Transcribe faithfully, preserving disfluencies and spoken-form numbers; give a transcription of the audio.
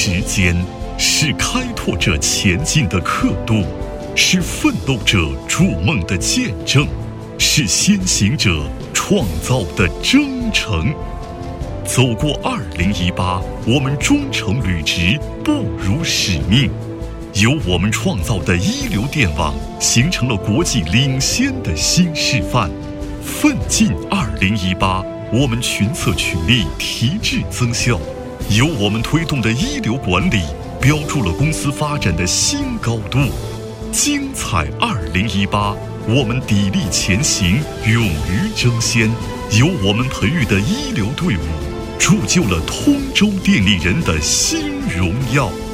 时间，是开拓者前进的刻度，是奋斗者筑梦的见证，是先行者创造的征程。走过二零一八，我们忠诚履职，不辱使命。由我们创造的一流电网，形成了国际领先的新示范。奋进二零一八，我们群策群力，提质增效。由我们推动的一流管理，标注了公司发展的新高度。精彩二零一八，我们砥砺前行，勇于争先。由我们培育的一流队伍，铸就了通州电力人的新荣耀。